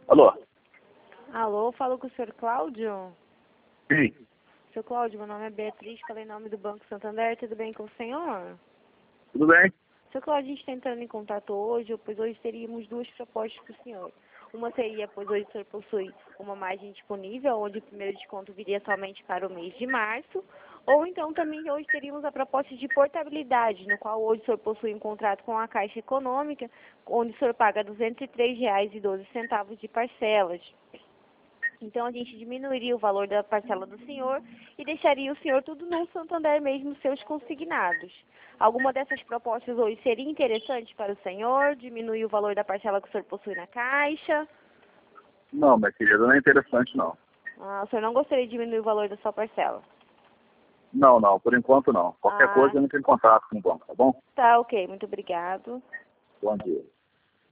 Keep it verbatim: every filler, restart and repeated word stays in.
Alô? Alô, falo com o senhor Cláudio? Sim. Senhor Cláudio, meu nome é Beatriz, falei em nome do Banco Santander, tudo bem com o senhor? Tudo bem? Senhor Cláudio, a gente está entrando em contato hoje, pois hoje teríamos duas propostas para o senhor. Uma seria, pois hoje o senhor possui uma margem disponível, onde o primeiro desconto viria somente para o mês de março, ou então também hoje teríamos a proposta de portabilidade, no qual hoje o senhor possui um contrato com a Caixa Econômica, onde o senhor paga duzentos e três reais e doze centavos de parcelas. Então a gente diminuiria o valor da parcela do senhor e deixaria o senhor tudo no Santander mesmo, seus consignados. Alguma dessas propostas hoje seria interessante para o senhor? Diminuir o valor da parcela que o senhor possui na Caixa? Não, minha querida, não é interessante não. Ah, o senhor não gostaria de diminuir o valor da sua parcela? Não, não, por enquanto não. Qualquer Ah, coisa eu não tenho contato com o banco, tá bom? tá ok, muito obrigado. Bom dia.